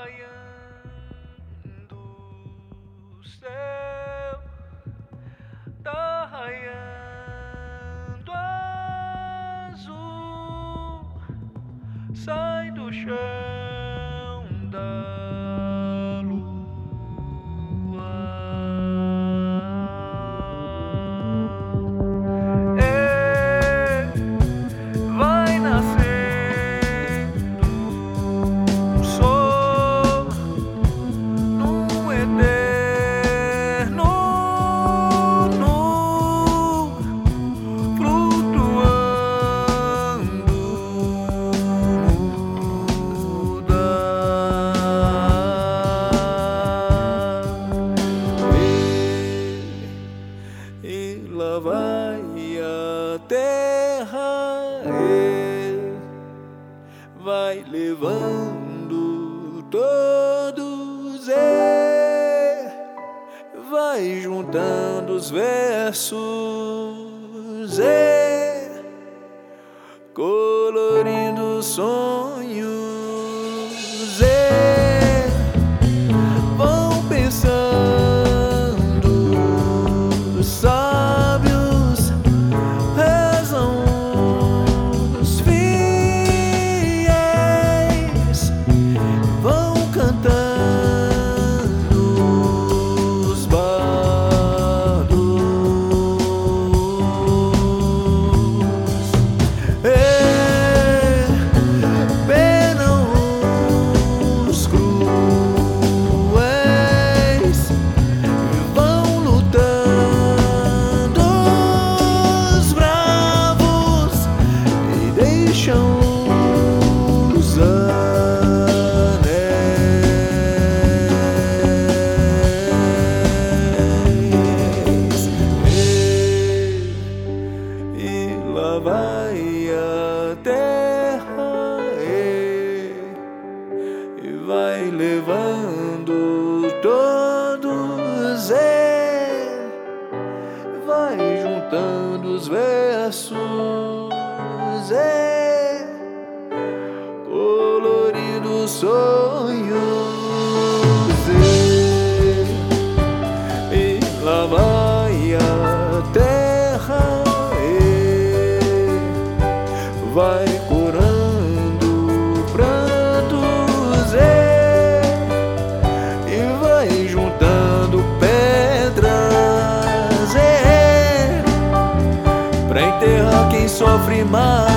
raiando o céu, tá raiando azul, sai do chão da lua. Vai nascendo o sol num eterno nu, flutuando muda. E lá vai a terra, vai levando todos, vai juntando os versos, colorindo sonhos, vão pensando, sábios rezam os fiéis, vão cantando os bardos, penam os cruéis, vão lutando os bravos e deixam os anéis. E lá vai a terra, e vai levando todos, vai juntando os versos, colorindo sonhos, e lá vai a terra, vai curando prantos, e vai juntando pedras, pra enterrar quem sofre mais.